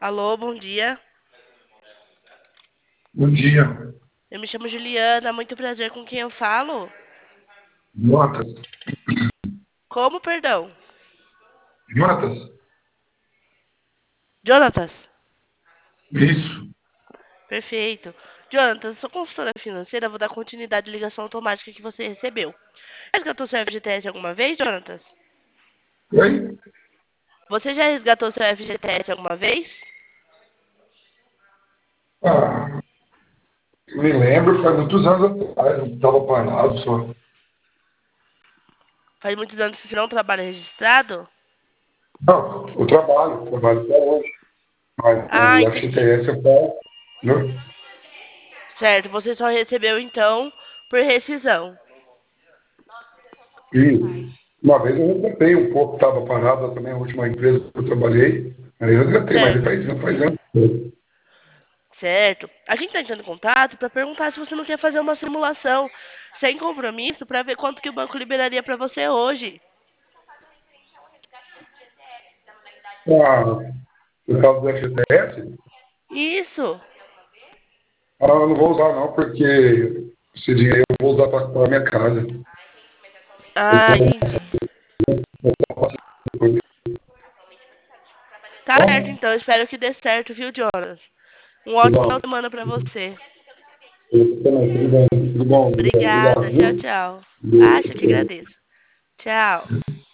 Alô, bom dia. Bom dia. Eu me chamo Juliana, muito prazer com quem eu falo. Jonatas. Como, perdão? Jonatas. Jonatas. Isso. Perfeito. Jonatas, sou consultora financeira, vou dar continuidade à ligação automática que você recebeu. Resgatou seu FGTS alguma vez, Jonatas? Oi? Você já resgatou seu FGTS alguma vez? Ah, me lembro, faz muitos anos atrás, eu estava parado só. Faz muitos anos que você não trabalha registrado? Não, eu trabalho até hoje. Mas Ah, o entendi. FGTS eu faço, né? Certo, você só recebeu então por rescisão. E uma vez eu resgatei um pouco, estava parado também, a última empresa que eu trabalhei. Aí eu resgatei, mas Certo, faz anos. certo. A gente está entrando em contato para perguntar se você não quer fazer uma simulação sem compromisso para ver quanto que o banco liberaria para você hoje. Ah, por causa do FGTS, Isso. eu não vou usar não, porque esse dinheiro eu vou usar para minha casa. Eu Ah, entendi. vou Tá certo, então. Espero que dê certo, viu, Jonas? Um ótimo final de Igual. semana para você. Tudo bem, tudo bom. Obrigada. Obrigado, Tchau, viu? tchau. Acho que Beijo. agradeço. Tchau.